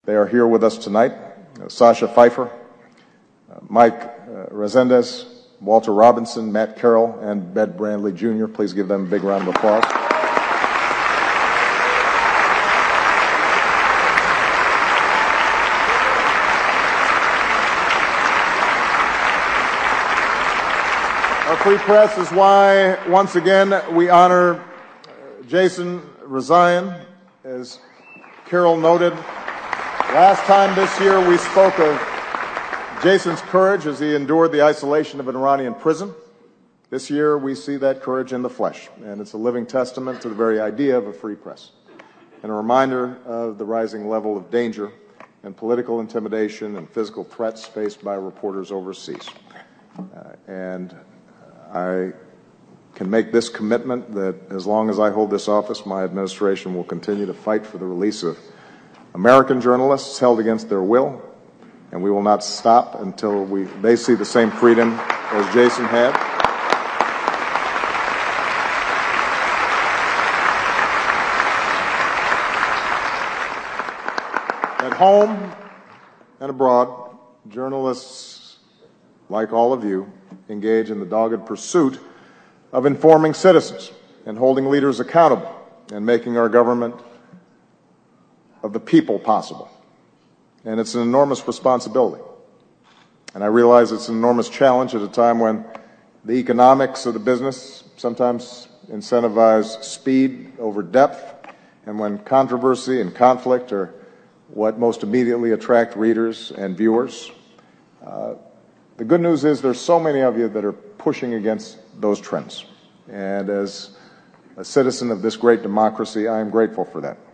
They are here with us tonight. Sasha Pfeiffer, Mike Resendez, Walter Robinson, Matt Carroll, and Ben Brandley Jr. Please give them a big round of applause. Our free press is why, once again, we honor Jason Rezaian. As Carol noted, last time this year we spoke of Jason's courage as he endured the isolation of an Iranian prison. This year we see that courage in the flesh, and it's a living testament to the very idea of a free press, and a reminder of the rising level of danger and political intimidation and physical threats faced by reporters overseas. I can make this commitment that as long as I hold this office, my administration will continue to fight for the release of American journalists held against their will, and we will not stop until they see the same freedom as Jason had. At home and abroad, journalists, like all of you, engage in the dogged pursuit of informing citizens and holding leaders accountable and making our government of the people possible. And it's an enormous responsibility. And I realize it's an enormous challenge at a time when the economics of the business sometimes incentivize speed over depth, and when controversy and conflict are what most immediately attract readers and viewers. The good news is there's so many of you that are pushing against those trends. And as a citizen of this great democracy, I am grateful for that.